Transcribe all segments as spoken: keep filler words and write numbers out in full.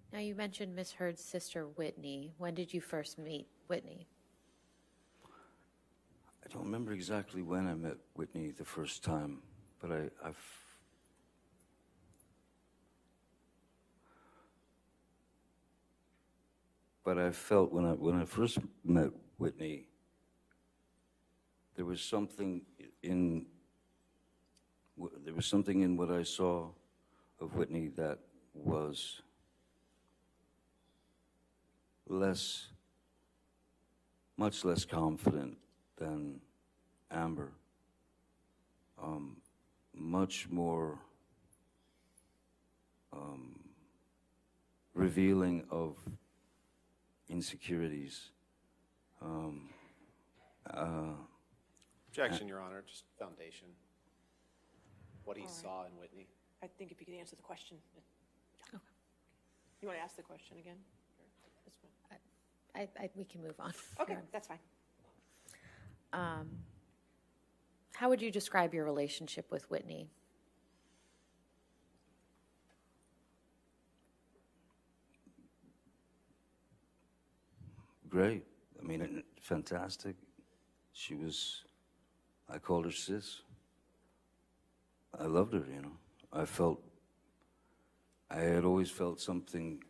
Now, you mentioned Miss Heard's sister, Whitney. When did you first meet Whitney? I don't remember exactly when I met Whitney the first time, but I, I've but I felt when I when I first met Whitney, there was something in there was something in what I saw of Whitney that was less, much less confident than Amber. Um, much more um, revealing of insecurities. Um, uh, Objection, Your Honor, just foundation. What he All right. saw in Whitney. I think if you could answer the question. Okay. You want to ask the question again? That's fine. I, I, we can move on. Okay, Sure. that's fine. Um, how would you describe your relationship with Whitney? Great. I mean, it- fantastic. She was, I called her sis. I loved her, you know. I felt, I had always felt something,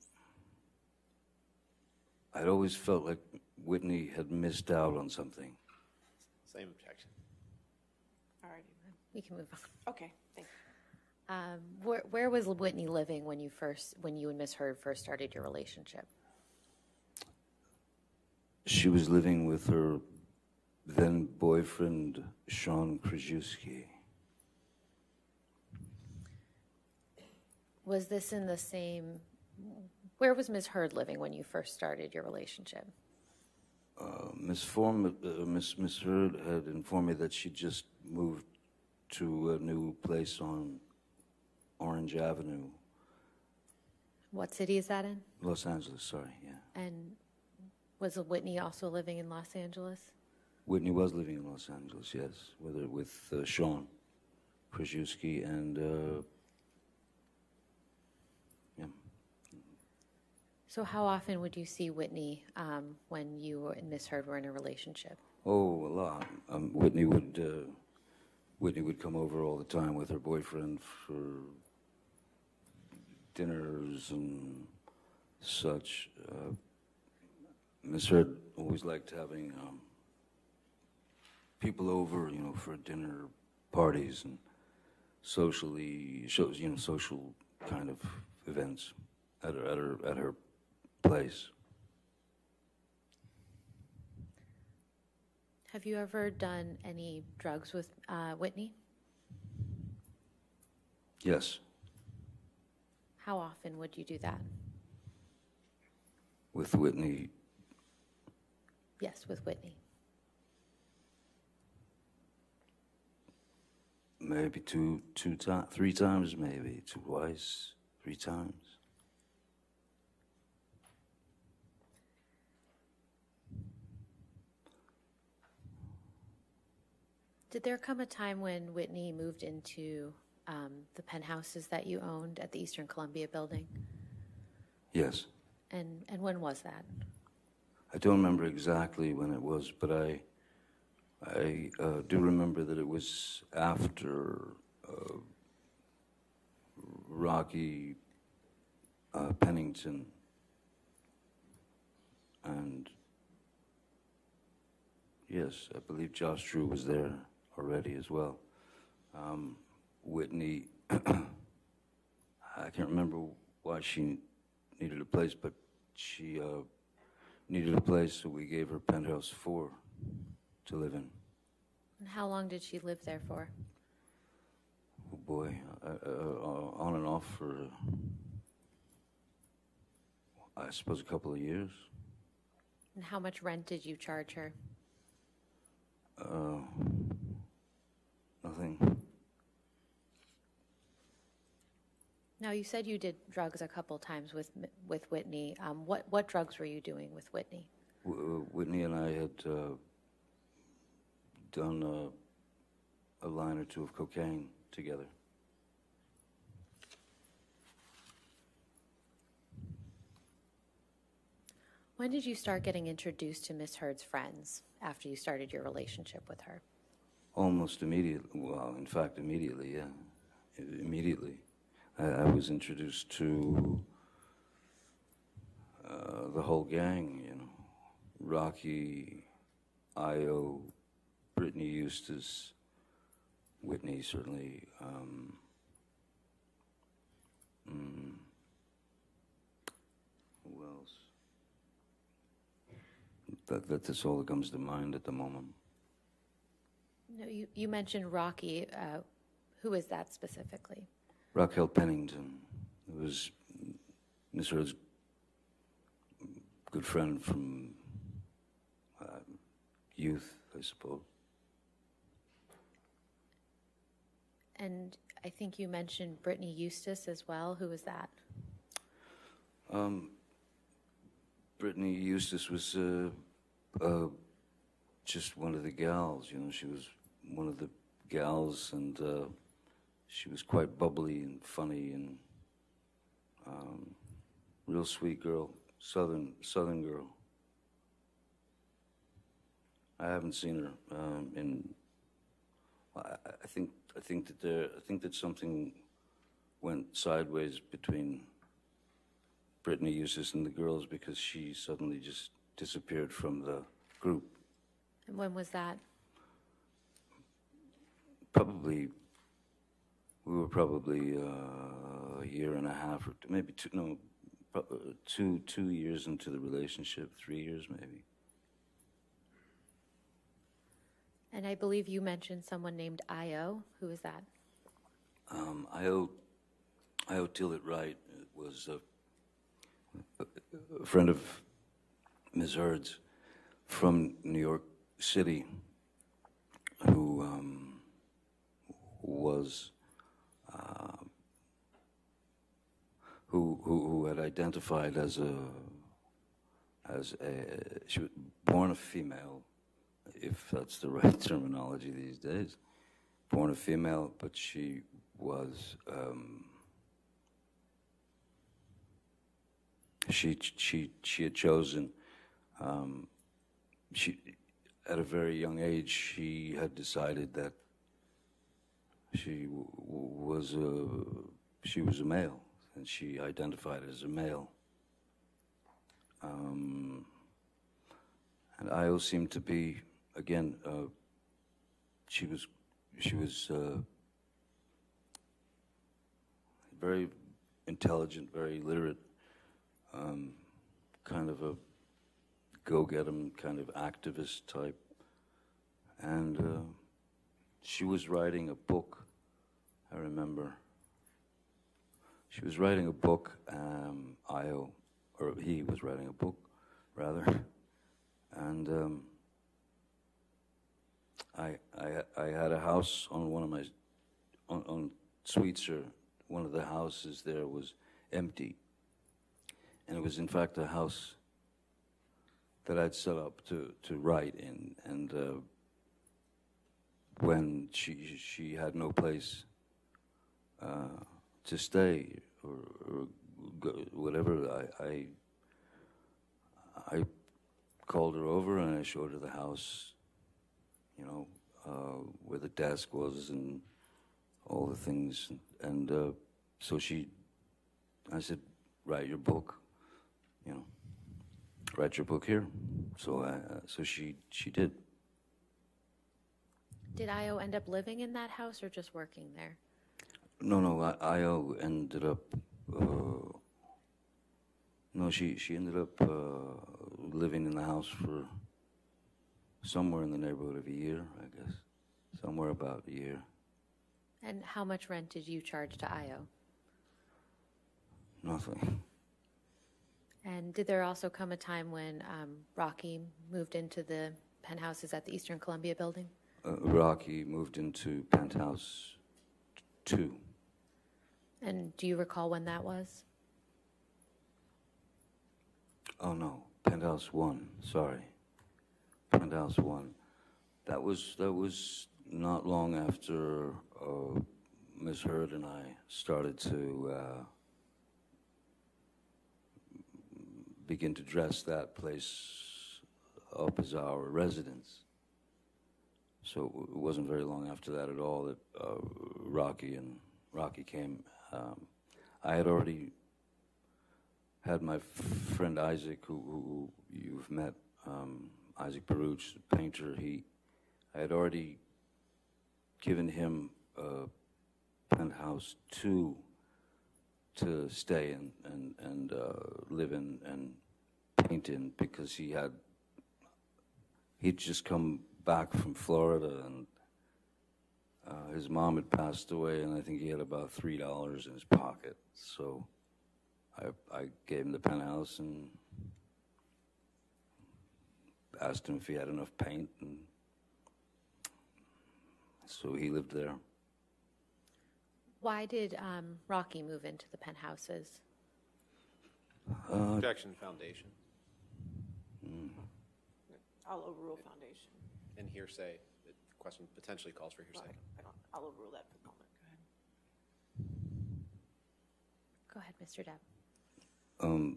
I'd always felt like Whitney had missed out on something. Same objection. All right. We can move on. Okay, thank you. Um, where, where was Whitney living when you first, when you and Miss Heard first started your relationship? She was living with her then boyfriend, Sean Krajewski. Was this in the same, where was Miss Heard living when you first started your relationship? Uh, Miss Form, uh, Miss Miss Heard had informed me that she just moved to a new place on Orange Avenue, What city is that in? Los Angeles. Sorry, yeah. And was Whitney also living in Los Angeles? Whitney was living in Los Angeles, yes, whether with uh, Sean Krajewski and uh, yeah. So how often would you see Whitney um, when you and Miss Heard were in a relationship? Oh, a lot. Um, Whitney would uh, Whitney would come over all the time with her boyfriend for dinners and such. Uh, Miss Heard always liked having um, people over, you know, for dinner parties and socially, shows, you know, social kind of events at her at her at her place. Have you ever done any drugs with uh, Whitney? Yes, How often would you do that? with Whitney. Yes, with Whitney. Maybe two, two times, three times, maybe twice, three times. Did there come a time when Whitney moved into um, the penthouses that you owned at the Eastern Columbia building? Yes. And and when was that? I don't remember exactly when it was, but I, I uh, do remember that it was after uh, Rocky uh, Pennington and yes, I believe Josh Drew was there already as well. Um, Whitney, I can't remember why she needed a place, but she uh, needed a place, so we gave her penthouse four to live in. And how long did she live there for? Oh boy, uh, uh, on and off for, I suppose, a couple of years. And how much rent did you charge her? Uh, nothing. Now, you said you did drugs a couple times with with Whitney. Um, what what drugs were you doing with Whitney? W- Whitney and I had uh, done uh, a line or two of cocaine together. When did you start getting introduced to Miss Heard's friends after you started your relationship with her? Almost immediately. Well, in fact, immediately, yeah. I- Immediately. I, I was introduced to uh, the whole gang, you know. Rocky, Io, Brittany Eustace, Whitney, certainly. Um, mm, who else? That, that, that's all that comes to mind at the moment. No, you, you mentioned Rocky. Uh, who is that specifically? Raquel Pennington, who was Miss Heard's good friend from uh, youth, I suppose. And I think you mentioned Brittany Eustace as well. Who was that? Um, Brittany Eustace was uh, uh, just one of the gals, you know. She was one of the gals, and uh, she was quite bubbly and funny and um, real sweet girl, southern southern girl. I haven't seen her um, in. I, I think I think that there I think that something went sideways between Brittany Eustace and the girls because she suddenly just disappeared from the group. And when was that? Probably, we were probably uh, a year and a half, or maybe two, no, pro- uh, two, two years into the relationship, three years maybe. And I believe you mentioned someone named Io. Who is that? Um, Io, Io Tillett Wright was a, a friend of Miz Heard's from New York City, who um, was uh, who, who who had identified as a as a she was born a female, if that's the right terminology these days, born a female, but she was um, she she she had chosen um, she at a very young age she had decided that she w- was a she was a male, and she identified as a male. Um, and Io seemed to be again. Uh, she was she was uh, very intelligent, very literate, um, kind of a go-get-em kind of activist type, and uh, she was writing a book. I remember. She was writing a book, um, Io, or he was writing a book, rather, and um, I, I I had a house on one of my on, on Sweetser. One of the houses there was empty, and it was in fact a house that I'd set up to to write in, and uh, when she she had no place uh, to stay or, or go, whatever, I, I I called her over and I showed her the house, you know, uh, where the desk was and all the things, and uh, so she, I said, write your book, you know, write your book here. So I, uh, so she she did. Did Io end up living in that house or just working there? No, no, I, Io ended up. Uh, no, she she ended up uh, living in the house for somewhere in the neighborhood of a year, I guess, somewhere about a year. And how much rent did you charge to Io? Nothing. And did there also come a time when um, Rocky moved into the penthouses at the Eastern Columbia building? Uh, Rocky moved into penthouse t- two. And do you recall when that was? Oh no, penthouse one. Sorry, penthouse one. That was that was not long after uh, Miz Heard and I started to uh, begin to dress that place up as our residence. So it wasn't very long after that at all that uh, Rocky and Rocky came. Um, I had already had my f- friend Isaac, who, who you've met, um, Isaac Baruch, the painter. He, I had already given him a penthouse two to stay in and and uh, live in and paint in, because he had he'd just come back from Florida, and uh, his mom had passed away, and I think he had about three dollars in his pocket. So I I gave him the penthouse and asked him if he had enough paint, and so he lived there. Why did um, Rocky move into the penthouses? Uh, Objection, foundation. I'll overrule foundation. And hearsay, the question potentially calls for Well, hearsay. I don't, I'll overrule that for the moment. Go ahead. Go ahead, Mister Depp. Um,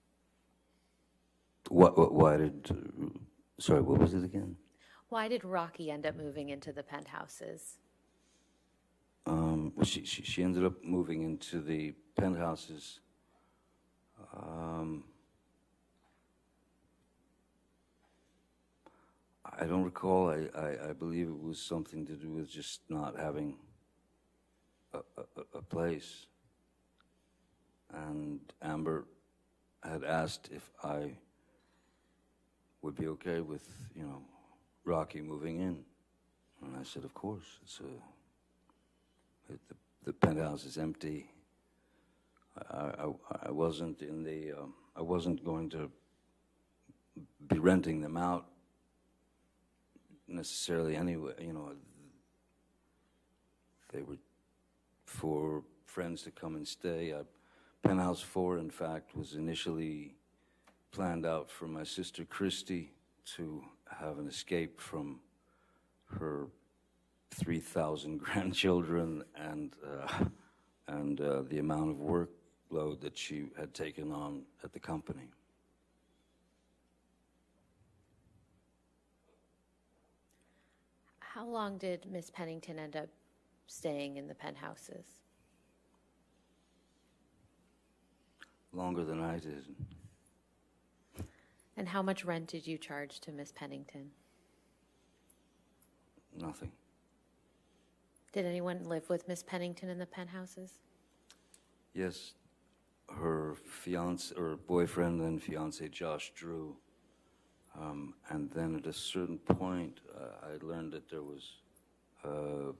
what, what, why did, uh, sorry, what was it again? Why did Rocky end up moving into the penthouses? Um, well, she, she, she ended up moving into the penthouses. Um, I don't recall. I, I, I believe it was something to do with just not having a, a, a place. And Amber had asked if I would be okay with, you know, Rocky moving in. And I said, of course. It's a, it, the, the penthouse is empty. I, I, I wasn't in the, um, I wasn't going to be renting them out necessarily anyway. You know, they were for friends to come and stay. I, Penthouse four, in fact, was initially planned out for my sister Christy to have an escape from her three thousand grandchildren and uh, and uh, the amount of workload that she had taken on at the company. How long did Miss Pennington end up staying in the penthouses? Longer than I did. And how much rent did you charge to Miss Pennington? Nothing. Did anyone live with Miss Pennington in the penthouses? Yes, her fiance or boyfriend and fiance Josh Drew. Um, and then at a certain point, uh, I learned that there was a